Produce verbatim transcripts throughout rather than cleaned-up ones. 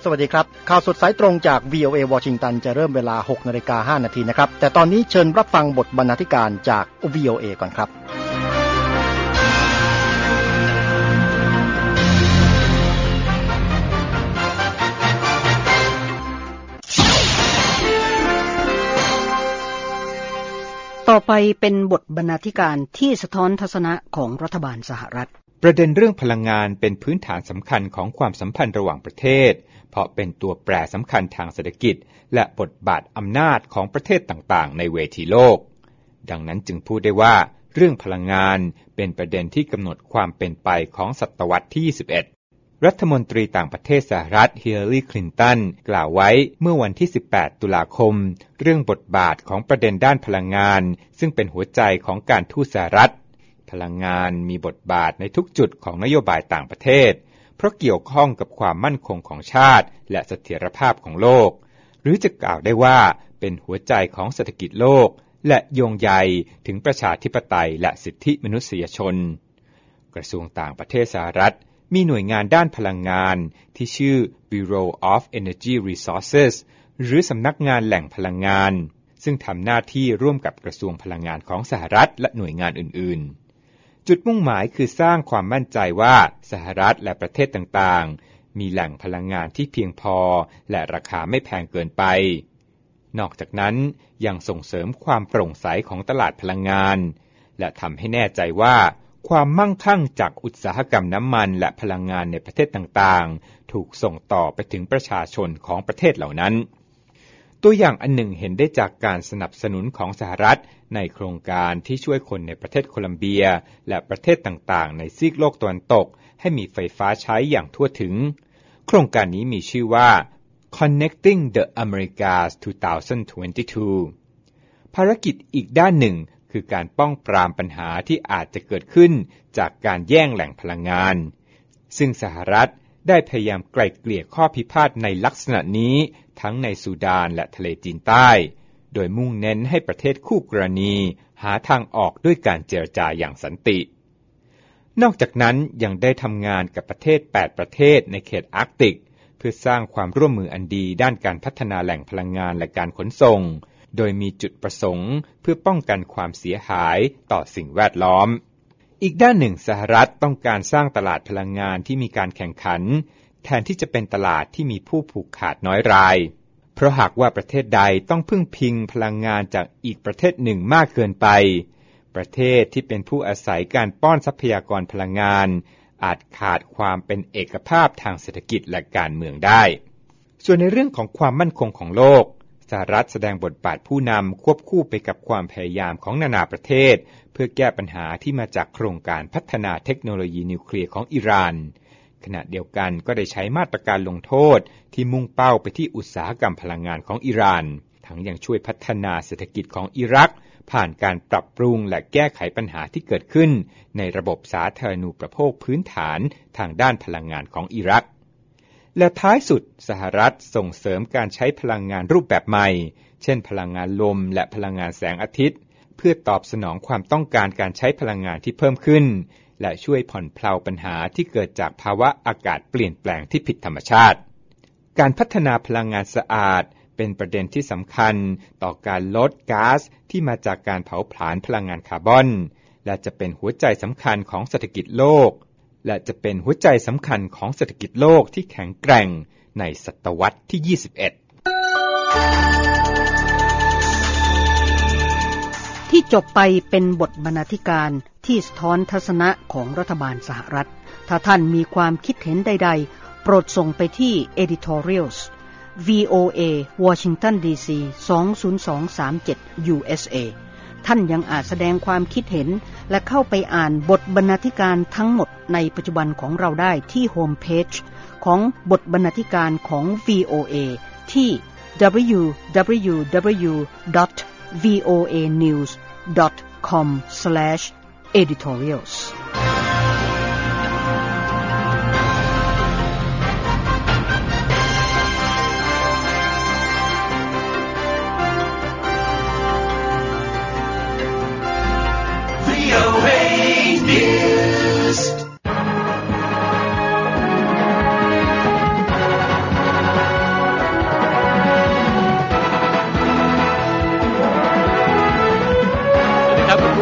วัสดีครับข่าวสดสายตรงจาก วี โอ เอ วอชิงตันจะเริ่มเวลา หกนาฬิกาห้านาทีนะครับแต่ตอนนี้เชิญรับฟังบทบรรณาธิการจาก วี โอ เอ ก่อนครับต่อไปเป็นบทบรรณาธิการที่สะท้อนทัศนะของรัฐบาลสหรัฐประเด็นเรื่องพลังงานเป็นพื้นฐานสำคัญของความสัมพันธ์ระหว่างประเทศเพราะเป็นตัวแปรสำคัญทางเศรษฐกิจและบทบาทอำนาจของประเทศต่างๆในเวทีโลกดังนั้นจึงพูดได้ว่าเรื่องพลังงานเป็นประเด็นที่กำหนดความเป็นไปของศตวรรษที่ยี่สิบเอ็ดรัฐมนตรีต่างประเทศสหรัฐฮิลลารีคลินตันกล่าวไว้เมื่อวันที่สิบแปดตุลาคมเรื่องบทบาทของประเด็นด้านพลังงานซึ่งเป็นหัวใจของการทูตสหรัฐพลังงานมีบทบาทในทุกจุดของนโยบายต่างประเทศเพราะเกี่ยวข้องกับความมั่นคงของชาติและเสถียรภาพของโลกหรือจะกล่าวได้ว่าเป็นหัวใจของเศรษฐกิจโลกและโยงใยถึงประชาธิปไตยและสิทธิมนุษยชนกระทรวงต่างประเทศสหรัฐมีหน่วยงานด้านพลังงานที่ชื่อ Bureau of Energy Resources หรือสำนักงานแหล่งพลังงานซึ่งทำหน้าที่ร่วมกับกระทรวงพลังงานของสหรัฐและหน่วยงานอื่นๆจุดมุ่งหมายคือสร้างความมั่นใจว่าสหรัฐและประเทศต่างๆมีแหล่งพลังงานที่เพียงพอและราคาไม่แพงเกินไปนอกจากนั้นยังส่งเสริมความโปร่งใสของตลาดพลังงานและทำให้แน่ใจว่าความมั่งคั่งจากอุตสาหกรรมน้ำมันและพลังงานในประเทศต่างๆถูกส่งต่อไปถึงประชาชนของประเทศเหล่านั้นตัวอย่างอันหนึ่งเห็นได้จากการสนับสนุนของสหรัฐในโครงการที่ช่วยคนในประเทศโคลัมเบียและประเทศต่างๆในซีกโลกตะวันตกให้มีไฟฟ้าใช้อย่างทั่วถึงโครงการนี้มีชื่อว่า Connecting the Americas สองพันยี่สิบสองภารกิจอีกด้านหนึ่งคือการป้องปรามปัญหาที่อาจจะเกิดขึ้นจากการแย่งแหล่งพลังงานซึ่งสหรัฐได้พยายามไกล่เกลี่ยข้อพิพาทในลักษณะนี้ทั้งในซูดานและทะเลจีนใต้โดยมุ่งเน้นให้ประเทศคู่กรณีหาทางออกด้วยการเจรจาอย่างสันตินอกจากนั้นยังได้ทำงานกับประเทศแปดประเทศในเขตอาร์กติกเพื่อสร้างความร่วมมืออันดีด้านการพัฒนาแหล่งพลังงานและการขนส่งโดยมีจุดประสงค์เพื่อป้องกันความเสียหายต่อสิ่งแวดล้อมอีกด้านหนึ่งสหรัฐต้องการสร้างตลาดพลังงานที่มีการแข่งขันแทนที่จะเป็นตลาดที่มีผู้ผูกขาดน้อยรายเพราะหากว่าประเทศใดต้องพึ่งพิงพลังงานจากอีกประเทศหนึ่งมากเกินไปประเทศที่เป็นผู้อาศัยการป้อนทรัพยากรพลังงานอาจขาดความเป็นเอกภาพทางเศรษฐกิจและการเมืองได้ส่วนในเรื่องของความมั่นคงของโลกสหรัฐแสดงบทบาทผู้นำควบคู่ไปกับความพยายามของนานาประเทศเพื่อแก้ปัญหาที่มาจากโครงการพัฒนาเทคโนโลยีนิวเคลียร์ของอิหร่านขณะเดียวกันก็ได้ใช้มาตรการลงโทษที่มุ่งเป้าไปที่อุตสาหกรรมพลังงานของอิหร่านทั้งยังช่วยพัฒนาเศรษฐกิจของอิรักผ่านการปรับปรุงและแก้ไขปัญหาที่เกิดขึ้นในระบบสาธารณูปโภคพื้นฐานทางด้านพลังงานของอิรักและท้ายสุดสหรัฐส่งเสริมการใช้พลังงานรูปแบบใหม่เช่นพลังงานลมและพลังงานแสงอาทิตย์เพื่อตอบสนองความต้องการการใช้พลังงานที่เพิ่มขึ้นและช่วยผ่อนเพลาปัญหาที่เกิดจากภาวะอากาศเปลี่ยนแปลงที่ผิดธรรมชาติการพัฒนาพลังงานสะอาดเป็นประเด็นที่สำคัญต่อการลดก๊าซที่มาจากการเผาผลาญพลังงานคาร์บอนและจะเป็นหัวใจสำคัญของเศรษฐกิจโลกและจะเป็นหัวใจสำคัญของเศรษฐกิจโลกที่แข็งแกร่งในศตวรรษที่ยี่สิบเอ็ดที่จบไปเป็นบทบรรณาธิการที่สะท้อนทัศนะของรัฐบาลสหรัฐถ้าท่านมีความคิดเห็นใดๆโปรดส่งไปที่ editorials วี โอ เอ Washington ดี ซี สอง ศูนย์ สอง สาม เจ็ด ยู เอส เอ ท่านยังอาจแสดงความคิดเห็นและเข้าไปอ่านบทบรรณาธิการทั้งหมดในปัจจุบันของเราได้ที่โฮมเพจของบทบรรณาธิการของ วี โอ เอ ที่ ดับเบิลยู ดับเบิลยู ดับเบิลยู ดอท วี โอ เอ นิวส์ ดอท คอม สแลช เอดิทอเรียลส์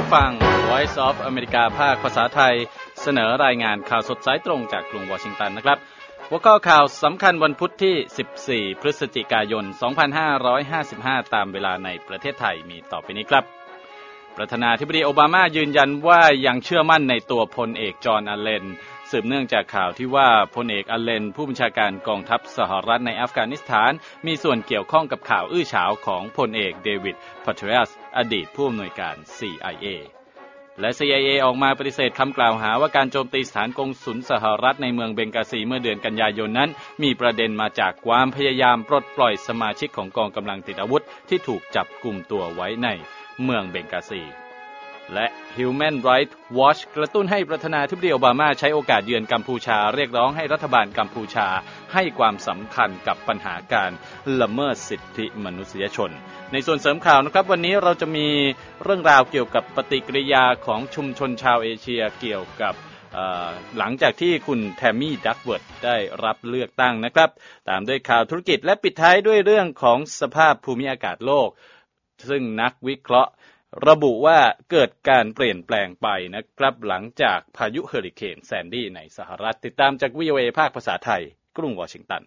ผู้ฟัง Voice of America ภาคภาษาไทยเสนอรายงานข่าวสดสายตรงจากกรุงวอชิงตันนะครับหัวข้อข่าวสำคัญวันพุธที่สิบสี่พฤศจิกายนสองพันห้าร้อยห้าสิบห้าตามเวลาในประเทศไทยมีต่อไปนี้ครับประธานาธิบดีโอบามายืนยันว่ายังเชื่อมั่นในตัวพลเอกจอห์นอัลเลนสืบเนื่องจากข่าวที่ว่าพลเอกอัลเลนผู้บัญชาการกองทัพสหรัฐในอัฟกานิสถานมีส่วนเกี่ยวข้องกับข่าวอื้อฉาวของพลเอกเดวิดพาเทรียสอดีตผู้อำนวยการ ซี ไอ เอ และ ซี ไอ เอ ออกมาปฏิเสธคำกล่าวหาว่าการโจมตีสถานกงสุลสหรัฐในเมืองเบงกาซีเมื่อเดือนกันยายนนั้นมีประเด็นมาจากความพยายามปลดปล่อยสมาชิกของกองกำลังติดอาวุธที่ถูกจับกุมตัวไว้ในเมืองเบงกาซีและ Human Rights Watch กระตุ้นให้ประธานาธิบดีโอบามาใช้โอกาสเยือนกัมพูชาเรียกร้องให้รัฐบาลกัมพูชาให้ความสำคัญกับปัญหาการละเมิดสิทธิมนุษยชนในส่วนเสริมข่าวนะครับวันนี้เราจะมีเรื่องราวเกี่ยวกับปฏิกิริยาของชุมชนชาวเอเชียเกี่ยวกับหลังจากที่คุณแทมมี่ดักเวิร์ธได้รับเลือกตั้งนะครับตามด้วยข่าวธุรกิจและปิดท้ายด้วยเรื่องของสภาพภูมิอากาศโลกซึ่งนักวิเคราะห์ระบุว่าเกิดการเปลี่ยนแปลงไปนะครับหลังจากพายุเฮอริเคนแซนดี้ในสหรัฐติดตามจาก วี โอ เอ ภาคภาษาไทยกรุงวอชิงตัน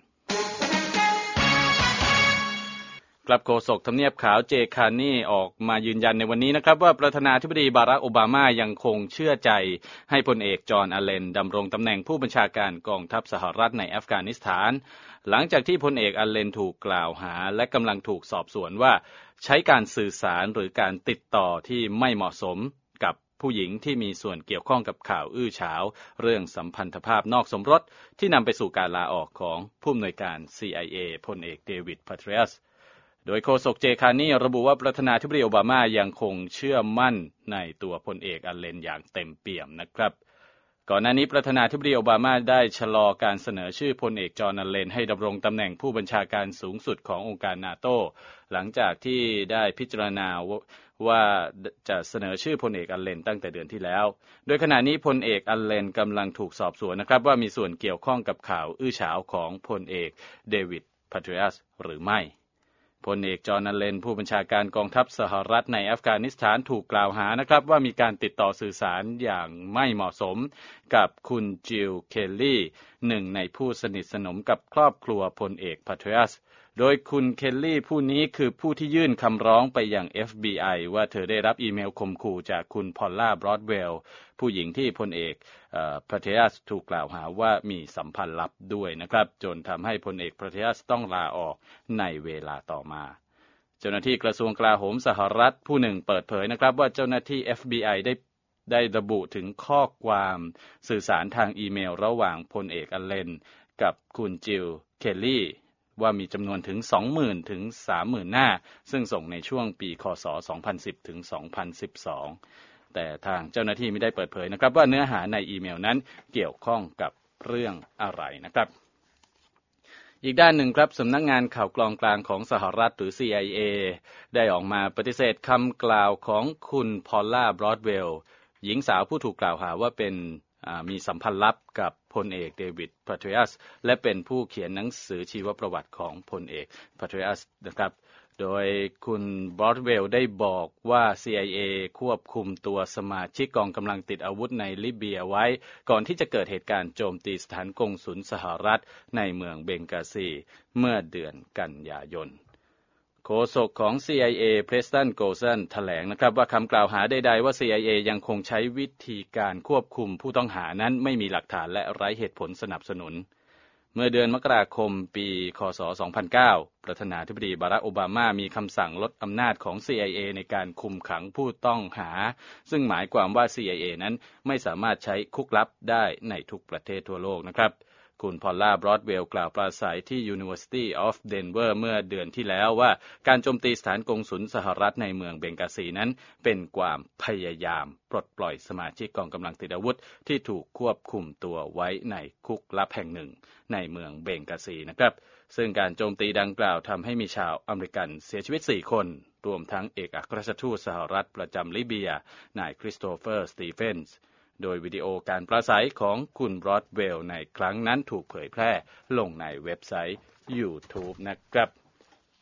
กลับโฆษกทำเนียบขาวเจคานี่ออกมายืนยันในวันนี้นะครับว่าประธานาธิบดีบารักโอบามายังคงเชื่อใจให้พลเอกจอห์นอัลเลนดำรงตำแหน่งผู้บัญชาการกองทัพสหรัฐในอัฟกานิสถานหลังจากที่พลเอกอัลเลนถูกกล่าวหาและกำลังถูกสอบสวนว่าใช้การสื่อสารหรือการติดต่อที่ไม่เหมาะสมกับผู้หญิงที่มีส่วนเกี่ยวข้องกับข่าวอื้อฉาวเรื่องสัมพันธภาพนอกสมรสที่นำไปสู่การลาออกของผู้อำนวยการ ซี ไอ เอ พลเอกเดวิดพาเทรียสโดยโฆษกเจคานี่ระบุว่าประธานาธิบดีโอบามายังคงเชื่อมั่นในตัวพลเอกอัลเลนอย่างเต็มเปี่ยมนะครับก่อนหน้านี้ประธานาธิบดีโอบามาได้ชะลอการเสนอชื่อพลเอกจอห์นอัลเลนให้ดำรงตำแหน่งผู้บัญชาการสูงสุดขององค์การนาโต้หลังจากที่ได้พิจารณาว่าจะเสนอชื่อพลเอกอัลเลนตั้งแต่เดือนที่แล้วโดยขณะนี้พลเอกอัลเลนกำลังถูกสอบสวนนะครับว่ามีส่วนเกี่ยวข้องกับข่าวอื้อฉาวของพลเอกเดวิดพาเทรียสหรือไม่พลเอกจอห์นอัลเลนผู้บัญชาการกองทัพสหรัฐในอัฟกานิสถานถูกกล่าวหานะครับว่ามีการติดต่อสื่อสารอย่างไม่เหมาะสมกับคุณจิลเคลลี่หนึ่งในผู้สนิทสนมกับครอบครัวพลเอกพาเทรียสโดยคุณเคลลี่ผู้นี้คือผู้ที่ยื่นคำร้องไปยัง เอฟ บี ไอ ว่าเธอได้รับอีเมลข่มขู่จากคุณพอลล่าบรอดเวลล์ผู้หญิงที่พลเอกพาเทรียสถูกกล่าวหาว่ามีสัมพันธ์ลับด้วยนะครับจนทำให้พลเอกพาเทรียสต้องลาออกในเวลาต่อมาเจ้าหน้าที่กระทรวงกลาโหมสหรัฐผู้หนึ่งเปิดเผยนะครับว่าเจ้าหน้าที่ เอฟ บี ไอ ได้ได้ระบุถึงข้อความสื่อสารทางอีเมลระหว่างพลเอกอัลเลนกับคุณจิลเคลลี่ว่ามีจำนวนถึง สองหมื่น ถึง สามหมื่น หน้าซึ่งส่งในช่วงปีคศสองพันสิบถึงสองพันสิบสองแต่ทางเจ้าหน้าที่ไม่ได้เปิดเผยนะครับว่าเนื้อหาในอีเมลนั้นเกี่ยวข้องกับเรื่องอะไรนะครับอีกด้านหนึ่งครับสำนักงานข่าวกรองกลางของสหรัฐหรือ ซี ไอ เอ ได้ออกมาปฏิเสธคำกล่าวของคุณพอลล่าบรอดเวลล์หญิงสาวผู้ถูกกล่าวหาว่าเป็นมีสัมพันธ์ลับกับพลเอกเดวิดพาเทรียสและเป็นผู้เขียนหนังสือชีวประวัติของพลเอกพาเทรียสนะครับโดยคุณบรอดเวลล์ได้บอกว่า ซี ไอ เอ ควบคุมตัวสมาชิกกองกำลังติดอาวุธในลิเบียไว้ก่อนที่จะเกิดเหตุการณ์โจมตีสถานกงสุลสหรัฐในเมืองเบงกาซีเมื่อเดือนกันยายนโฆษกของ ซี ไอ เอ เพรสตันโกสันแถลงนะครับว่าคำกล่าวหาใดๆว่า ซี ไอ เอ ยังคงใช้วิธีการควบคุมผู้ต้องหานั้นไม่มีหลักฐานและไร้เหตุผลสนับสนุนเมื่อเดือนมกราคมปีคศสองพันเก้าประธานาธิบดีบารักโอบามามีคำสั่งลดอำนาจของ ซี ไอ เอ ในการคุมขังผู้ต้องหาซึ่งหมายความว่า ซี ไอ เอ นั้นไม่สามารถใช้คุกลับได้ในทุกประเทศทั่วโลกนะครับคุณพอลล่าบรอดเวลล์กล่าวปราศัยที่ University of Denver เมื่อเดือนที่แล้วว่าการโจมตีสถานกงสุลสหรัฐในเมืองเบงกาซีนั้นเป็นความพยายามปลดปล่อยสมาชิกกองกำลังติดอาวุธที่ถูกควบคุมตัวไว้ในคุกลับแห่งหนึ่งในเมืองเบงกาซีนะครับซึ่งการโจมตีดังกล่าวทำให้มีชาวอเมริกันเสียชีวิตสี่คนรวมทั้งเอกอัครราชทูตสหรัฐประจำลิเบียนายคริสโตเฟอร์สตีเฟนส์โดยวิดีโอการปราศัยของคุณบรอดเวลล์ในครั้งนั้นถูกเผยแพร่ลงในเว็บไซต์ YouTube นะครับ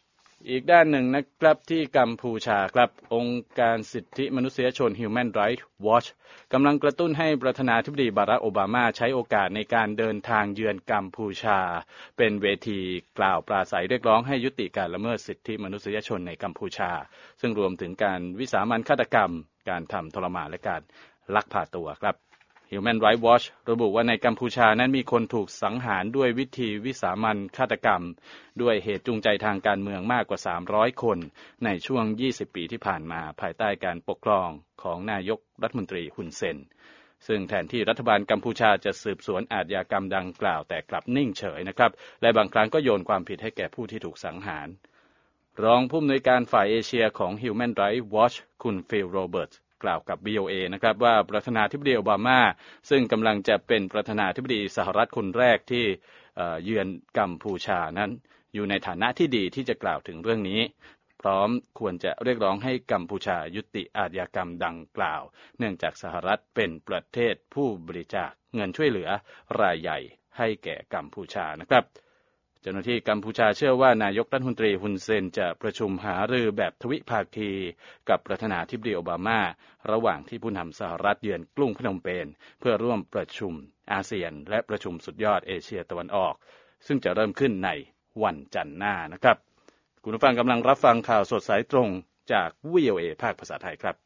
อีกด้านหนึ่งนะครับที่กัมพูชาครับองค์การสิทธิมนุษยชน Human Rights Watch กำลังกระตุ้นให้ประธานาธิบดีบารักโอบามาใช้โอกาสในการเดินทางเยือนกัมพูชาเป็นเวทีกล่าวปราศัยเรียกร้องให้ยุติการละเมิดสิทธิมนุษยชนในกัมพูชาซึ่งรวมถึงการวิสามัญฆาตกรรมการทำทรมานและการลักพาตัวครับ Human Rights Watch ระบุว่าในกัมพูชานั้นมีคนถูกสังหารด้วยวิธีวิสามัญฆาตกรรมด้วยเหตุจูงใจทางการเมืองมากกว่าสามร้อยคนในช่วงยี่สิบปีที่ผ่านมาภายใต้การปกครองของนายกรัฐมนตรีฮุนเซนซึ่งแทนที่รัฐบาลกัมพูชาจะสืบสวนอาชญากรรมดังกล่าวแต่กลับนิ่งเฉยนะครับและบางครั้งก็โยนความผิดให้แก่ผู้ที่ถูกสังหารรองผู้อำนวยการฝ่ายเอเชียของ Human Rights Watch คุณฟิลโรเบิร์ตกล่าวกับ วี โอ เอ นะครับว่าประธานาธิบดีโอบามาซึ่งกำลังจะเป็นประธานาธิบดีสหรัฐคนแรกที่เยือนกัมพูชานั้นอยู่ในฐานะที่ดีที่จะกล่าวถึงเรื่องนี้พร้อมควรจะเรียกร้องให้กัมพูชายุติอาชญากรรมดังกล่าวเนื่องจากสหรัฐเป็นประเทศผู้บริจาคเงินช่วยเหลือรายใหญ่ให้แก่กัมพูชานะครับเจ้าหน้าที่กัมพูชาเชื่อว่านายกรัฐมนตรีฮุนเซนจะประชุมหารือแบบทวิภาคีกับประธานาธิบดีโอบามาระหว่างที่ผู้นำสหรัฐเยือนกรุงพนมเปญเพื่อร่วมประชุมอาเซียนและประชุมสุดยอดเอเชียตะวันออกซึ่งจะเริ่มขึ้นในวันจันทร์หน้านะครับคุณผู้ฟังกำลังรับฟังข่าวสดสายตรงจาก วี โอ เอ ภาคภาษาไทยครับ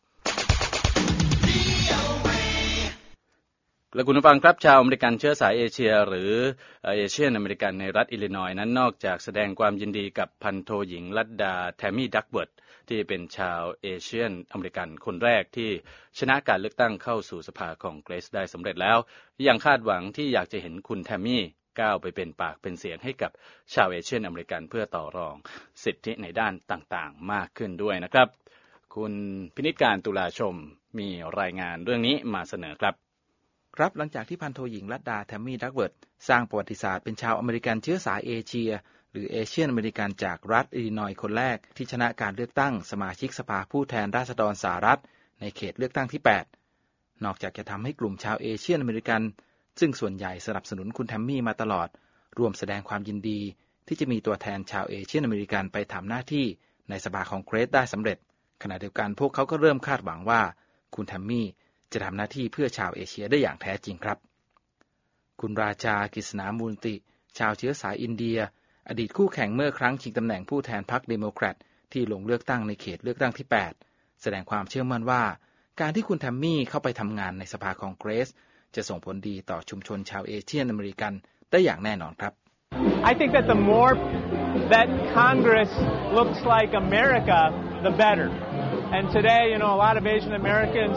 และคุณผู้ฟังครับชาวอเมริกันเชื้อสายเอเชียหรือเอเชียนอเมริกันในรัฐอิลลินอยส์นั้นนอกจากแสดงความยินดีกับพันโทหญิงลัดดาแทมมี่ดักเบิร์ตที่เป็นชาวเอเชียนอเมริกันคนแรกที่ชนะการเลือกตั้งเข้าสู่สภาคองเกรสได้สำเร็จแล้วยังคาดหวังที่อยากจะเห็นคุณแทมมี่ก้าวไปเป็นปากเป็นเสียงให้กับชาวเอเชียนอเมริกันเพื่อต่อรองสิทธิในด้านต่างๆมากขึ้นด้วยนะครับคุณพินิจการตุลาชมมีรายงานเรื่องนี้มาเสนอครับครับหลังจากที่พันโทหญิงลัดดาแทมมี่ดักเวิร์ดสร้างประวัติศาสตร์เป็นชาวอเมริกันเชื้อสายเอเชียหรือเอเชียนอเมริกันจากรัฐอิลลินอยส์คนแรกที่ชนะการเลือกตั้งสมาชิกสภาผู้แทนราษฎรสหรัฐในเขตเลือกตั้งที่แปดนอกจากจะทำให้กลุ่มชาวเอเชียนอเมริกันซึ่งส่วนใหญ่สนับสนุนคุณแทมมี่มาตลอดรวมแสดงความยินดีที่จะมีตัวแทนชาวเอเชียนอเมริกันไปทำหน้าที่ในสภาคองเกรสได้สำเร็จขณะเดียวกันพวกเขาก็เริ่มคาดหวังว่าคุณแทมมี่จะทำหน้าที่เพื่อชาวเอเชียได้อย่างแท้จริงครับคุณราชากฤษณามูลติชาวเชื้อสายอินเดียอดีตคู่แข่งเมื่อครั้งชิงตำแหน่งผู้แทนพรรคเดโมแครตที่ลงเลือกตั้งในเขตเลือกตั้งที่แปดแสดงความเชื่อมั่นว่าการที่คุณแทมมี่เข้าไปทำงานในสภาคองเกรสจะส่งผลดีต่อชุมชนชาวเอเชียนอเมริกันได้อย่างแน่นอนครับ I think that the more that Congress looks like America, the better. And today, you know, a lot of Asian Americans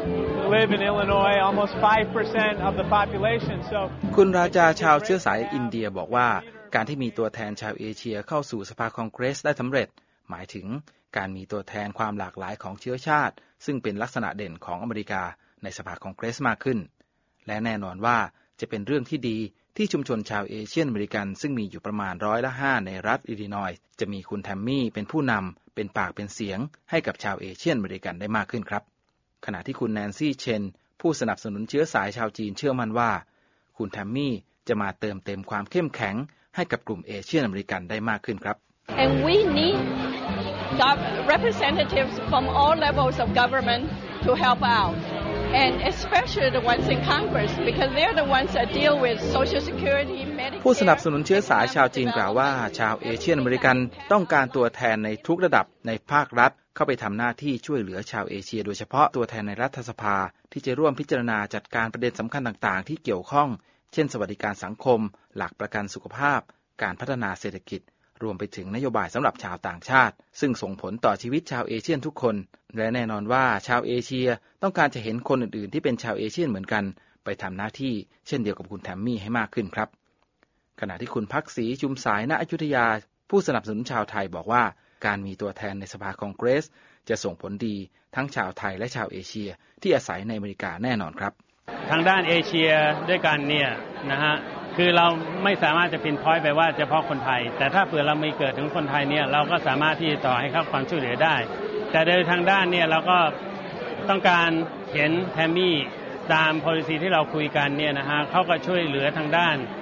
live in Illinois, almost five percent of the population. So คุณราชาชาวเชื้อสายอินเดียบอกว่าการที่มีตัวแทนชาวเอเชียเข้าสู่สภาคองเกรสได้สำเร็จหมายถึงการมีตัวแทนความหลากหลายของเชื้อชาติซึ่งเป็นลักษณะเด่นของอเมริกาในสภาคองเกรสมากขึ้นและแน่นอนว่าจะเป็นเรื่องที่ดีที่ชุมชนชาวเอเชียนอเมริกันซึ่งมีอยู่ประมาณร้อยละห้าในรัฐอิลลินอยส์จะมีคุณแทมมี่เป็นผู้นำเป็นปากเป็นเสียงให้กับชาวเอเชียนอเมริกันได้มากขึ้นครับขณะที่คุณแนนซี่เชนผู้สนับสนุนเชื้อสายชาวจีนเชื่อมั่นว่าคุณแทมมี่จะมาเติมเต็มความเข้มแข็งให้กับกลุ่มเอเชียนอเมริกันได้มากขึ้นครับ And we need representatives from all levels of government to help out.And especially the ones in Congress, because they're the ones that deal with Social Security, Medicare. ผู้สนับสนุนเชื้อสายชาวจีนกล่าวว่าชาวเอเชียนอเมริกันต้องการตัวแทนในทุกระดับในภาครัฐเข้าไปทำหน้าที่ช่วยเหลือชาวเอเชียโดยเฉพาะตัวแทนในรัฐสภาที่จะร่วมพิจารณาจัดการประเด็นสำคัญต่างๆที่เกี่ยวข้องเช่นสวัสดิการสังคมหลักประกันสุขภาพการพัฒนาเศรษฐกิจรวมไปถึงนโยบายสำหรับชาวต่างชาติซึ่งส่งผลต่อชีวิตชาวเอเชียนทุกคนและแน่นอนว่าชาวเอเชียต้องการจะเห็นคนอื่นๆที่เป็นชาวเอเชียนเหมือนกันไปทำหน้าที่เช่นเดียวกับคุณแทมมี่ให้มากขึ้นครับขณะที่คุณภักดิ์ศรีชุมสายณอยุธยาผู้สนับสนุนชาวไทยบอกว่าการมีตัวแทนในสภาคองเกรสจะส่งผลดีทั้งชาวไทยและชาวเอเชียที่อาศัยในอเมริกาแน่นอนครับทางด้านเอเชียด้วยกันเนี่ยนะฮะคือเราไม่สามารถจะพินพอยต์ไปว่าเฉพาะคนไทยแต่ถ้าเผื่อเรามีเกิดถึงคนไทยเนี่ยเราก็สามารถที่จะต่อให้เข้าความช่วยเหลือได้แต่โดยทางด้านเนี่ยเราก็ต้องการเห็นแทมมี่ตาม policy ที่เราคุยกันเนี่ยนะฮะเขาก็ช่วยเหลือทางด้าน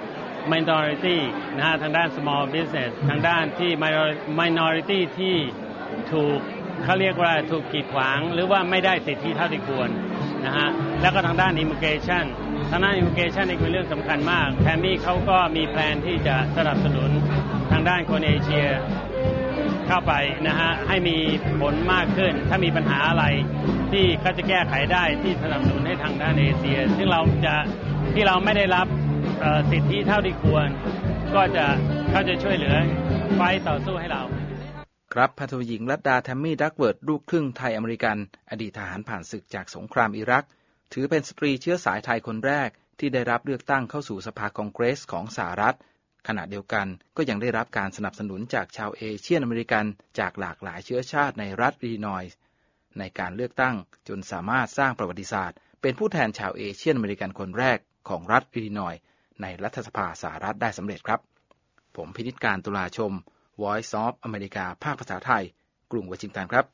minority นะฮะทางด้าน small business ทางด้านที่ minority ที่ถูกเขาเรียกว่าถูกกีดขวางหรือว่าไม่ได้สิทธิเท่าที่ควรนะฮะแล้วก็ทางด้าน immigration ทางด้าน immigration นี่เป็นเรื่องสำคัญมากแทมมี่เขาก็มีแพลนที่จะสนับสนุนทางด้านคนเอเชียเข้าไปนะฮะให้มีผลมากขึ้นถ้ามีปัญหาอะไรที่เขาจะแก้ไขได้ที่สนับสนุนให้ทางด้านเอเชียซึ่งเราจะที่เราไม่ได้รับสิทธิเท่าที่ควรก็จะเขาจะช่วยเหลือไฟต่อสู้ให้เราครับพันโทหญิงรัตดาแทมมี่ดักเวิร์ดลูกครึ่งไทยอเมริกันอดีตทหารผ่านศึกจากสงครามอิรักถือเป็นสตรีเชื้อสายไทยคนแรกที่ได้รับเลือกตั้งเข้าสู่สภาคองเกรสของสหรัฐขณะเดียวกันก็ยังได้รับการสนับสนุนจากชาวเอเชียนอเมริกันจากหลากหลายเชื้อชาติในรัฐอิลลินอยส์ในการเลือกตั้งจนสามารถสร้างประวัติศาสตร์เป็นผู้แทนชาวเอเชียนอเมริกันคนแรกของรัฐอิลลินอยส์ในรัฐสภาสหรัฐได้สำเร็จครับผมพินิจการตุลาชม Voice of America ภาคภาษาไทยกรุงวอชิงตันครับ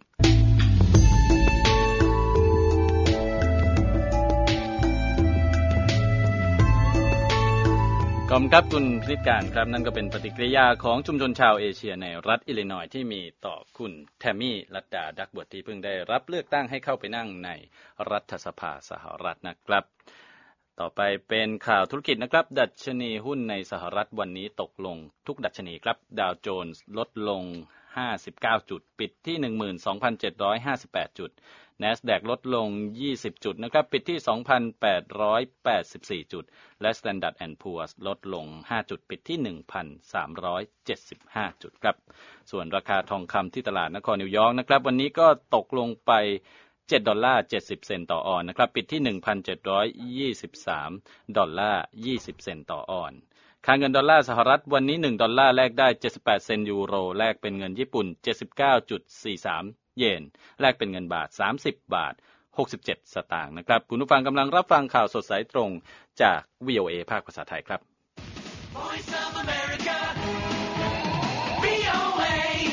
ขอบคุณครับคุณพินิจการครับนั่นก็เป็นปฏิกิริยาของชุมชนชาวเอเชียในรัฐอิลลินอยส์ที่มีต่อคุณแทมมี่รัตดาดักเวิร์ดที่เพิ่งได้รับเลือกตั้งให้เข้าไปนั่งในรัฐสภาสหรัฐนะครับต่อไปเป็นข่าวธุรกิจนะครับดัชนีหุ้นในสหรัฐวันนี้ตกลงทุกดัชนีครับดาวโจนส์ลดลงห้าสิบเก้าจุดปิดที่ หนึ่งหมื่นสองพันเจ็ดร้อยห้าสิบแปด จุด NASDAQ ลดลงยี่สิบจุดนะครับปิดที่ สองพันแปดร้อยแปดสิบสี่ จุดและ Standard แอนด์ Poor's ลดลงห้าจุดปิดที่ หนึ่งพันสามร้อยเจ็ดสิบห้า จุดครับส่วนราคาทองคำที่ตลาดนครนิวยอร์กนะครับวันนี้ก็ตกลงไปเจ็ดดอลลาร์เจ็ดสิบเซนต์ต่อออนซ์นะครับปิดที่ หนึ่งพันเจ็ดร้อยยี่สิบสาม ดอลลาร์ยี่สิบเซนต์ต่อออนซ์ค่าเงินดอลลาร์สหรัฐวันนี้หนึ่งดอลลาร์แลกได้เจ็ดสิบแปดเซนต์ยูโรแลกเป็นเงินญี่ปุ่น เจ็ดสิบเก้าจุดสี่สาม เยนแลกเป็นเงินบาทสามสิบบาทหกสิบเจ็ดสตางค์นะครับคุณผู้ฟังกำลังรับฟังข่าวสดสายตรงจาก วี โอ เอ ภาคภาษาไทยครับ Voice of America วี โอ เอ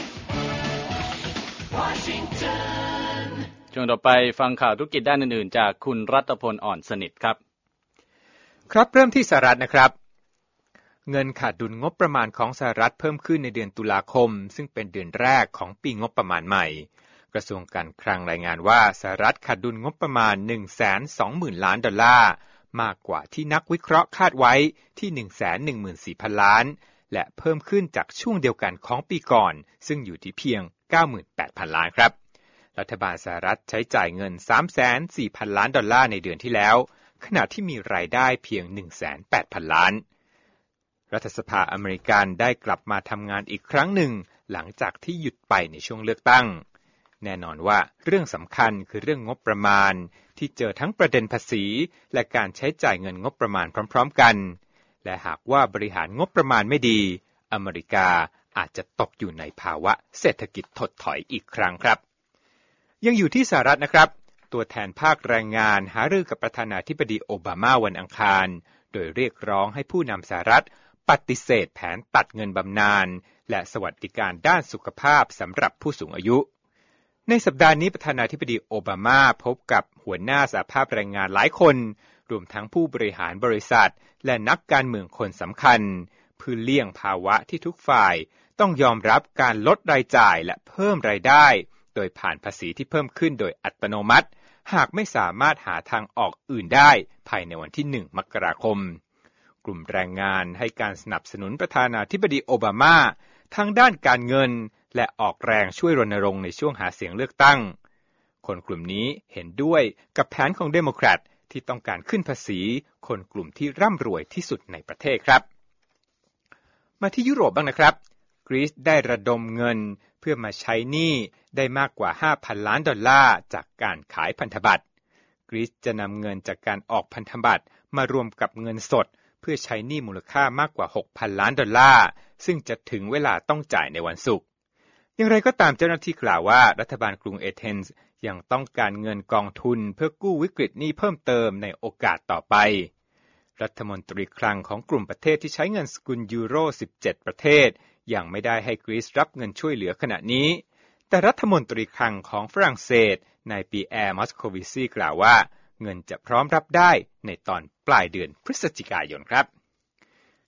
Washington ช่วงต่อไปฟังข่าวธุรกิจด้านอื่นๆจากคุณรัตพลอ่อนสนิทครับครับเริ่มที่สหรัฐนะครับเงินขาดดุลงบประมาณของสหรัฐเพิ่มขึ้นในเดือนตุลาคมซึ่งเป็นเดือนแรกของปีงบประมาณใหม่กระทรวงการคลังรายงานว่าสหรัฐขาดดุลงบประมาณ หนึ่งแสนสองหมื่น ล้านดอลลาร์มากกว่าที่นักวิเคราะห์คาดไว้ที่ หนึ่งแสนหนึ่งหมื่นสี่พัน ล้านและเพิ่มขึ้นจากช่วงเดียวกันของปีก่อนซึ่งอยู่ที่เพียง เก้าหมื่นแปดพัน ล้านครับรัฐบาลสหรัฐใช้จ่ายเงิน สามแสนสี่พัน ล้านดอลลาร์ในเดือนที่แล้วขณะที่มีรายได้เพียง หนึ่งแสนแปดพัน ล้านรัฐสภาอเมริกันได้กลับมาทำงานอีกครั้งหนึ่งหลังจากที่หยุดไปในช่วงเลือกตั้งแน่นอนว่าเรื่องสำคัญคือเรื่องงบประมาณที่เจอทั้งประเด็นภาษีและการใช้จ่ายเงินงบประมาณพร้อมๆกันและหากว่าบริหารงบประมาณไม่ดีอเมริกาอาจจะตกอยู่ในภาวะเศรษฐกิจถดถอยอีกครั้งครับยังอยู่ที่สหรัฐนะครับตัวแทนภาคแรงงานหารือกับประธานาธิบดีโอบามาวันอังคารโดยเรียกร้องให้ผู้นำสหรัฐปฏิเสธแผนตัดเงินบำนาญและสวัสดิการด้านสุขภาพสำหรับผู้สูงอายุในสัปดาห์นี้ประธานาธิบดีโอบามาพบกับหัวหน้าสหภาพแรงงานหลายคนรวมทั้งผู้บริหารบริษัทและนักการเมืองคนสำคัญเพื่อเลี่ยงภาวะที่ทุกฝ่ายต้องยอมรับการลดรายจ่ายและเพิ่มรายได้โดยผ่านภาษีที่เพิ่มขึ้นโดยอัตโนมัติหากไม่สามารถหาทางออกอื่นได้ภายในวันที่หนึ่งมกราคมกลุ่มแรงงานให้การสนับสนุนประธานาธิบดีโอบามาทางด้านการเงินและออกแรงช่วยรณรงค์ในช่วงหาเสียงเลือกตั้งคนกลุ่มนี้เห็นด้วยกับแผนของเดโมแครตที่ต้องการขึ้นภาษีคนกลุ่มที่ร่ำรวยที่สุดในประเทศครับมาที่ยุโรปบ้างนะครับกรีซได้ระดมเงินเพื่อมาใช้หนี้ได้มากกว่า ห้าพัน ล้านดอลลาร์จากการขายพันธบัตรกรีซจะนำเงินจากการออกพันธบัตรมารวมกับเงินสดเพื่อใช้หนี้มูลค่ามากกว่า หกพัน ล้านดอลลาร์ซึ่งจะถึงเวลาต้องจ่ายในวันศุกร์อย่างไรก็ตามเจ้าหน้าที่กล่าวว่ารัฐบาลกรุงเอเธนส์ยังต้องการเงินกองทุนเพื่อกู้วิกฤตหนี้เพิ่มเติมในโอกาสต่อไปรัฐมนตรีคลังของกลุ่มประเทศที่ใช้เงินสกุลยูโรสิบเจ็ดประเทศยังไม่ได้ให้กรีซรับเงินช่วยเหลือขณะนี้แต่รัฐมนตรีคลังของฝรั่งเศสนายปีแอร์มอสโควิซีกล่าวว่าเงินจะพร้อมรับได้ในตอนปลายเดือนพฤศจิกายนครับ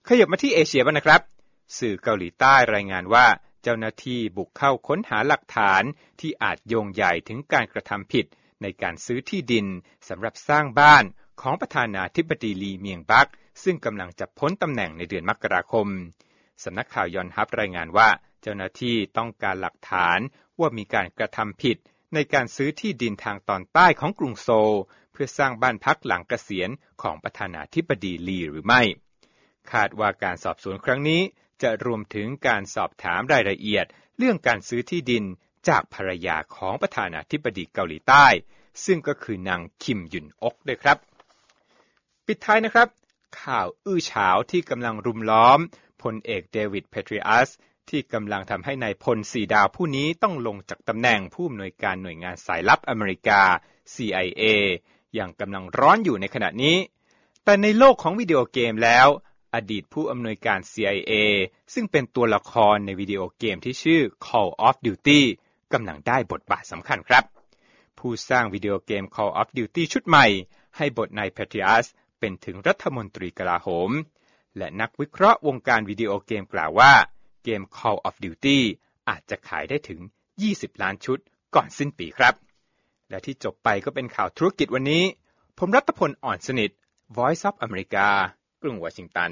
ขยับมาที่เอเชียบ้างนะครับสื่อเกาหลีใต้รายงานว่าเจ้าหน้าที่บุกเข้าค้นหาหลักฐานที่อาจโยงใหญ่ถึงการกระทำผิดในการซื้อที่ดินสำหรับสร้างบ้านของประธานาธิบดีลีเมียงบักซึ่งกำลังจะพ้นตำแหน่งในเดือนมกราคมสำนักข่าวยอนฮับรายงานว่าเจ้าหน้าที่ต้องการหลักฐานว่ามีการกระทำผิดในการซื้อที่ดินทางตอนใต้ของกรุงโซลเพื่อสร้างบ้านพักหลังเกษียณของประธานาธิบดีลีหรือไม่คาดว่าการสอบสวนครั้งนี้จะรวมถึงการสอบถามรายละเอียดเรื่องการซื้อที่ดินจากภรรยาของประธานาธิบดีเกาหลีใต้ซึ่งก็คือนางคิมยุนอกด้วยครับปิดท้ายนะครับข่าวอื้อฉาวที่กำลังรุมล้อมพลเอกเดวิดเพทริอัสที่กำลังทำให้นายพลสี่ดาวผู้นี้ต้องลงจากตำแหน่งผู้อำนวยการหน่วยงานสายลับอเมริกา ซี ไอ เอ อย่างกำลังร้อนอยู่ในขณะนี้แต่ในโลกของวิดีโอเกมแล้วอดีตผู้อำนวยการ ซี ไอ เอ ซึ่งเป็นตัวละครในวิดีโอเกมที่ชื่อ Call of Duty กำลังได้บทบาทสำคัญครับผู้สร้างวิดีโอเกม Call of Duty ชุดใหม่ให้บทนายเพทริอัสเป็นถึงรัฐมนตรีกลาโหมและนักวิเคราะห์วงการวิดีโอเกมกล่าวว่าเกม Call of Duty อาจจะขายได้ถึงยี่สิบล้านชุดก่อนสิ้นปีครับและที่จบไปก็เป็นข่าวธุรกิจวันนี้ผมรัตพลอ่อนสนิท Voice of America กรุงวอชิงตัน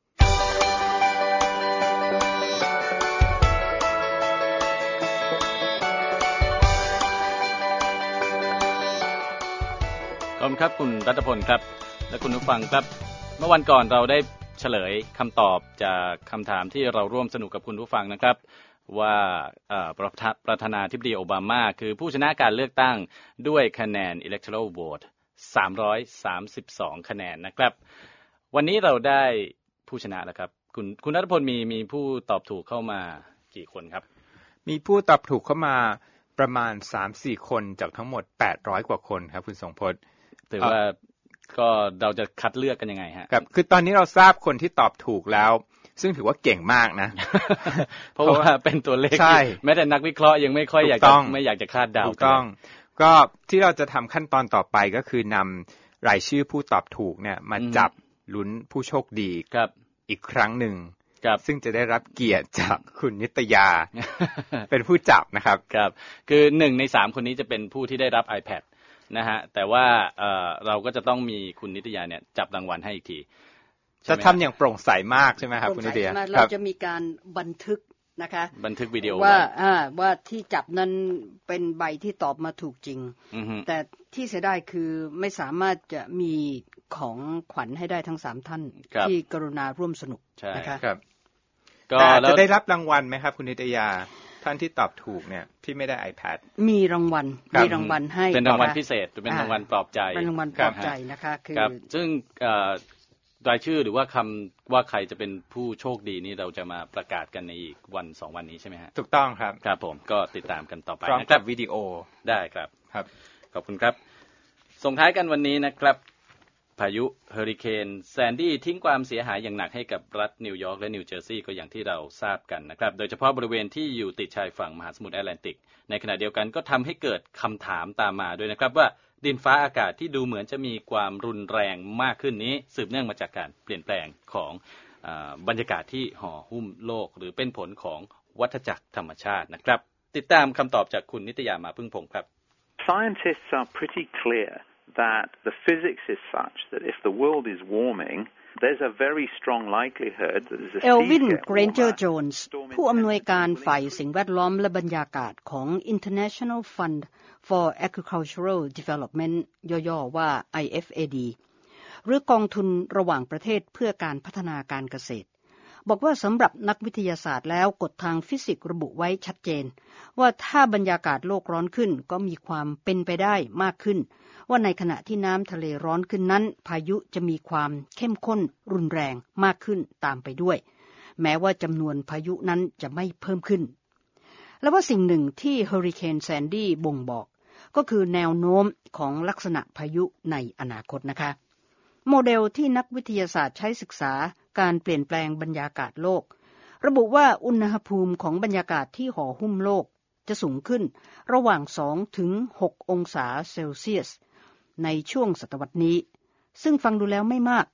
ขอบคุณครับคุณรัตพลครับและคุณผู้ฟังครับเมื่อวันก่อนเราได้เฉลยคำตอบจากคำถามที่เราร่วมสนุกกับคุณผู้ฟังนะครับว่าประธานาธิบดีโอบามาคือผู้ชนะการเลือกตั้งด้วยคะแนน Electoral Vote สามร้อยสามสิบสองคะแนนนะครับวันนี้เราได้ผู้ชนะแล้วครับคุณคุณรัตพลมีมีผู้ตอบถูกเข้ามากี่คนครับมีผู้ตอบถูกเข้ามาประมาณ สามถึงสี่ คนจากทั้งหมดแปดร้อยกว่าคนครับคุณทรงพจน์ถือว่าก็เราจะคัดเลือกกันยังไงฮะครับคือตอนนี้เราทราบคนที่ตอบถูกแล้วซึ่งถือว่าเก่งมากนะเพราะว่าเป็นตัวเลขที่แม้แต่นักวิเคราะห์ยังไม่ค่อยอยากจะไม่อยากจะคาดเดาถูกต้องก็ที่เราจะทำขั้นตอนต่อไปก็คือนำรายชื่อผู้ตอบถูกเนี่ยมาจับลุ้นผู้โชคดีอีกครั้งหนึ่งซึ่งจะได้รับเกียรติจากคุณนิตยา เป็นผู้จับนะครับครับคือหนึ่งในสามคนนี้จะเป็นผู้ที่ได้รับ iPadนะฮะแต่ว่าเอ่อเราก็จะต้องมีคุณนิตยาเนี่ยจับรางวัลให้อีกทีจะทำอย่างโปร่งใสมากใช่ไหมครับคุณนิตยาเราจะมีการบันทึกนะคะบันทึกวิดีโอว่าอ่าว่าที่จับนั้นเป็นใบที่ตอบมาถูกจริงแต่ที่เสียดายคือไม่สามารถจะมีของขวัญให้ได้ทั้งสามท่านที่กรุณาร่วมสนุกนะคะแต่จะได้รับรางวัลไหมครับคุณนิตยาท่านที่ตอบถูกเนี่ยที่ไม่ได้ iPad มีรางวัลมีรางวัลให้เป็นรางวัลพิเศษเป็นรางวัลปลอบใจเป็นรางวัลปลอบใจนะคะคือซึ่งรายชื่อหรือว่าคำว่าใครจะเป็นผู้โชคดีนี่เราจะมาประกาศกันในอีกวันสองวันนี้ใช่ไหมฮะถูกต้องครับครับผมก็ติดตามกันต่อไปนะครับวิดีโอได้ครับครับขอบคุณครับส่งท้ายกันวันนี้นะครับพายุเฮอริเคนแซนดี้ทิ้งความเสียหายอย่างหนักให้กับรัฐนิวยอร์กและนิวเจอร์ซีย์ก็อย่างที่เราทราบกันนะครับโดยเฉพาะบริเวณที่อยู่ติดชายฝั่งมหาสมุทรแอตแลนติกในขณะเดียวกันก็ทำให้เกิดคำถามตามมาด้วยนะครับว่าดินฟ้าอากาศที่ดูเหมือนจะมีความรุนแรงมากขึ้นนี้สืบเนื่องมาจากการเปลี่ยนแปลงของอ่าบรรยากาศที่ห่อหุ้มโลกหรือเป็นผลของวัฏจักรธรรมชาตินะครับติดตามคำตอบจากคุณนิตยามาพึ่งพงศ์ครับ Scientists are pretty clear that the physics is such that if the world is warming, there's a very strong likelihood that there's a sea Elvin Granger Jones ผู้อำนวยการฝ่ายสิ่งแวดล้อมและบรรยากาศของ International Fund for Agricultural Development ย่อๆว่า ไอ เอฟ เอ ดี หรือกองทุนระหว่างประเทศเพื่อการพัฒนาการเกษตรบอกว่าสำหรับนักวิทยาศาสตร์แล้วกฎทางฟิสิกส์ระบุไว้ชัดเจนว่าถ้าบรรยากาศโลกร้อนขึ้นก็มีความเป็นไปได้มากขึ้นว่าในขณะที่น้ำทะเลร้อนขึ้นนั้นพายุจะมีความเข้มข้นรุนแรงมากขึ้นตามไปด้วยแม้ว่าจำนวนพายุนั้นจะไม่เพิ่มขึ้นและว่าสิ่งหนึ่งที่เฮอริเคนแซนดี้บ่งบอกก็คือแนวโน้มของลักษณะพายุในอนาคตนะคะโมเดลที่นักวิทยาศาสตร์ใช้ศึกษาการเปลี่ยนแปลงบรรยากาศโลกระบุว่าอุณหภูมิของบรรยากาศที่ห่อหุ้มโลกจะสูงขึ้นระหว่างสองถึงหกองศาเซลเซียสในช่วงศตวรรษนี้ซึ่งฟังดูแล้วไม่มากแต่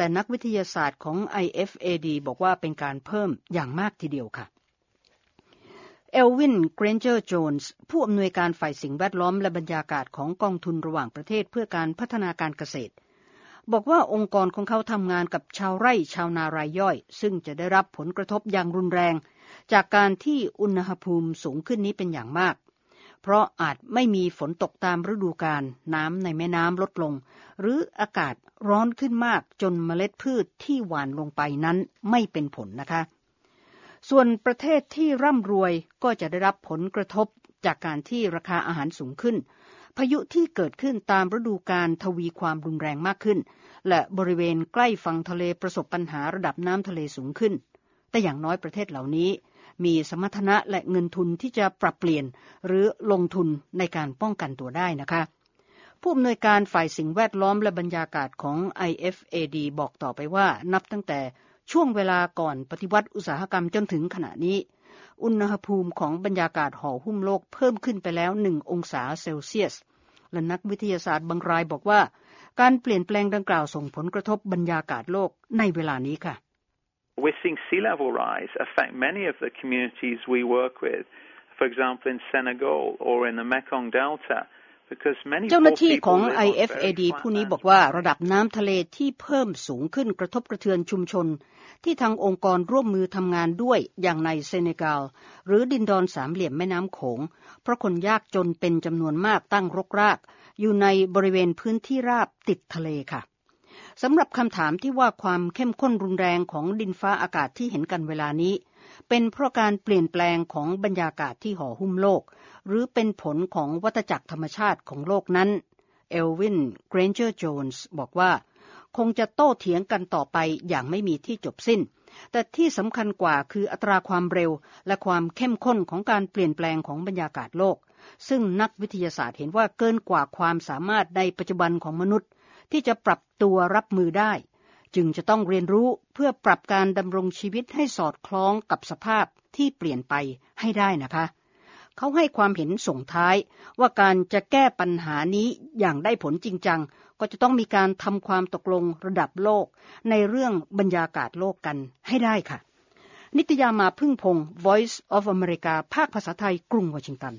แต่นักวิทยาศาสตร์ของ ไอ เอฟ เอ ดี บอกว่าเป็นการเพิ่มอย่างมากทีเดียวค่ะเอลวิน เกรนเจอร์ โจนส์ผู้อำนวยการฝ่ายสิ่งแวดล้อมและบรรยากาศของกองทุนระหว่างประเทศเพื่อการพัฒนาการเกษตรบอกว่าองค์กรของเขาทำงานกับชาวไร่ชาวนารายย่อยซึ่งจะได้รับผลกระทบอย่างรุนแรงจากการที่อุณหภูมิสูงขึ้นนี้เป็นอย่างมากเพราะอาจไม่มีฝนตกตามฤดูกาลน้ำในแม่น้ำลดลงหรืออากาศร้อนขึ้นมากจนเมล็ดพืชที่หว่านลงไปนั้นไม่เป็นผลนะคะส่วนประเทศที่ร่ำรวยก็จะได้รับผลกระทบจากการที่ราคาอาหารสูงขึ้นพายุที่เกิดขึ้นตามฤดูกาลทวีความรุนแรงมากขึ้นและบริเวณใกล้ฝั่งทะเลประสบปัญหาระดับน้ำทะเลสูงขึ้นแต่อย่างน้อยประเทศเหล่านี้มีสมรรถนะและเงินทุนที่จะปรับเปลี่ยนหรือลงทุนในการป้องกันตัวได้นะคะผู้อำนวยการฝ่ายสิ่งแวดล้อมและบรรยากาศของ ไอ เอฟ เอ ดี บอกต่อไปว่านับตั้งแต่ช่วงเวลาก่อนปฏิวัติอุตสาหกรรมจนถึงขณะนี้อุณหภูมิของบรรยากาศห่อหุ้มโลกเพิ่มขึ้นไปแล้วหนึ่งองศาเซลเซียสและนักวิทยาศาสตร์บางรายบอกว่าการเปลี่ยนแปลงดังกล่าวส่งผลกระทบบรรยากาศโลกในเวลานี้ค่ะ We're seeing sea level rise affect many of the communities we work with, for example in Senegal or in the Mekong Delta, because many เจ้าหน้าที่ของ people ไอ เอฟ เอ ดี ผู้นี้บอกว่าระดับน้ำทะเลที่เพิ่มสูงขึ้นกระทบกระเทือนชุมชนที่ทางองค์กรร่วมมือทำงานด้วยอย่างในเซเนกัลหรือดินดอนสามเหลี่ยมแม่น้ำโขงเพราะคนยากจนเป็นจำนวนมากตั้งรกรากอยู่ในบริเวณพื้นที่ราบติดทะเลค่ะสำหรับคำถามที่ว่าความเข้มข้นรุนแรงของดินฟ้าอากาศที่เห็นกันเวลานี้เป็นเพราะการเปลี่ยนแปลงของบรรยากาศที่ห่อหุ้มโลกหรือเป็นผลของวัฏจักรธรรมชาติของโลกนั้นเอลวิน เกรนเจอร์ โจนส์บอกว่าคงจะโต้เถียงกันต่อไปอย่างไม่มีที่จบสิ้นแต่ที่สำคัญกว่าคืออัตราความเร็วและความเข้มข้นของการเปลี่ยนแปลงของบรรยากาศโลกซึ่งนักวิทยาศาสตร์เห็นว่าเกินกว่าความสามารถในปัจจุบันของมนุษย์ที่จะปรับตัวรับมือได้จึงจะต้องเรียนรู้เพื่อปรับการดำรงชีวิตให้สอดคล้องกับสภาพที่เปลี่ยนไปให้ได้นะคะเขาให้ความเห็นส่งท้ายว่าการจะแก้ปัญหานี้อย่างได้ผลจริงจังก็จะต้องมีการทำความตกลงระดับโลกในเรื่องบรรยากาศโลกกันให้ได้ค่ะนิตยามาพึ่งพงศ์ Voice of America ภาคภาษาไทยกรุงวอชิงตัน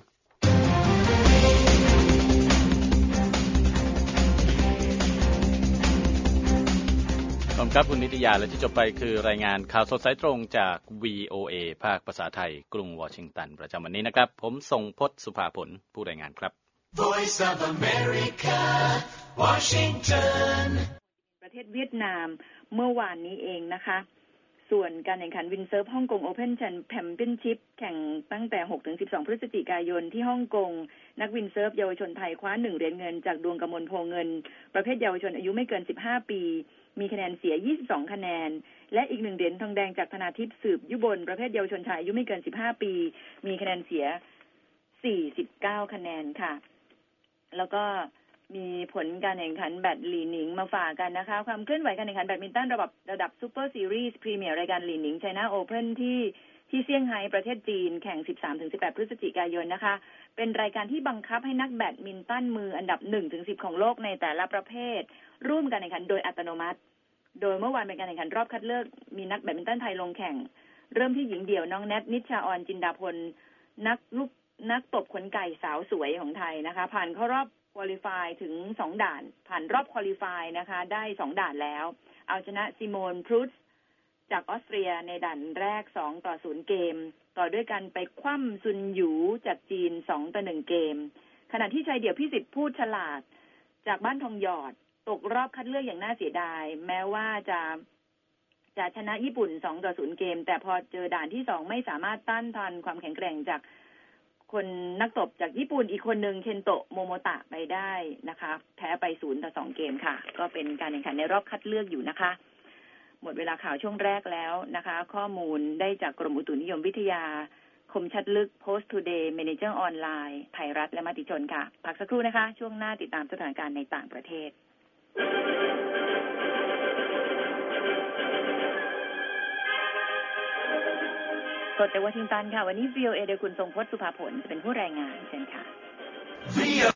ขอบคุณครับคุณนิตยาและที่จบไปคือรายงานข่าวสดสายตรงจาก วี โอ เอ ภาคภาษาไทยกรุงวอชิงตันประจำวันนี้นะครับผมทรงพจน์สุภาผลผู้รายงานครับ Voice of America Washington ประเทศเวียดนามเมื่อวานนี้เองนะคะส่วนการแข่งขันวินเซิร์ฟฮ่องกงโอเพ่นแชมเปี้ยนชิพแข่งตั้งแต่ หกถึงสิบสอง พฤศจิกายนที่ฮ่องกงนักวินเซิร์ฟเยาวชนไทยคว้าหนึ่งเหรียญเงินจากดวงกมลโพเงินประเภทเยาวชนอายุไม่เกินสิบห้าปีมีคะแนนเสียยี่สิบสองคะแนนและอีกหนึ่งเหรียญทองแดงจากธนาทิพย์สืบยุบลประเภทเยาวชนชายอายุไม่เกินสิบห้าปีมีคะแนนเสียสี่สิบเก้าคะแนนค่ะแล้วก็มีผลการแข่งขันแบดหลีหนิงมาฝากกันนะคะความเคลื่อนไหวการแข่งขันแบดมินตันระดับระดับซูเปอร์ซีรีส์พรีเมียร์รายการหลีหนิงไชน่าโอเพ่นที่ที่เซี่ยงไฮ้ประเทศจีนแข่ง สิบสามถึงสิบแปด พฤศจิกายนนะคะเป็นรายการที่บังคับให้นักแบดมินตันมืออันดับ หนึ่งถึงสิบ ของโลกในแต่ละประเภทร่วมการแข่งขันโดยอัตโนมัติโดยเมื่อวานเป็นการแข่งขันรอบคัดเลือกมีนักแบดมินตันไทยลงแข่งเริ่มที่หญิงเดี่ยวน้องแนทนิชชาออนจินดาพลนักลูกนักตบขนไก่สาวสวยของไทยนะคะผ่านเข้ารอบควอลิฟายถึงสองด่านผ่านรอบควอลิฟายนะคะได้สองด่านแล้วเอาชนะซิโมนพรูซจากออสเตรียในด่านแรกสองต่อศูนย์เกมต่อด้วยกันไปคว่ำซุนหยูจากจีนสองต่อหนึ่งเกมขณะที่ชายเดี่ยวพิสิทธิ์พูดฉลาดจากบ้านทองหยอดตกรอบคัดเลือกอย่างน่าเสียดายแม้ว่าจะจะชนะญี่ปุ่นสองต่อศูนย์เกมแต่พอเจอด่านที่สองไม่สามารถต้านทานความแข็งแกร่งจากคนนักตบจากญี่ปุ่นอีกคนหนึ่งเคนโตะโมโมตะไปได้นะคะแพ้ไปศูนย์ต่อสองเกมค่ะก็เป็นการแข่งขันในรอบคัดเลือกอยู่นะคะหมดเวลาข่าวช่วงแรกแล้วนะคะข้อมูลได้จากกรมอุตุนิยมวิทยาคมชัดลึก Post Today Manager ออนไลน์ไทยรัฐและมติชนค่ะพักสักครู่นะคะช่วงหน้าติดตามสถานการณ์ในต่างประเทศสดจากวอชิงตันค่ะวันนี้ วี โอ เอ โดยคุณทรงพจน์สุภาผลจะเป็นผู้รายงานเชิญค่ะ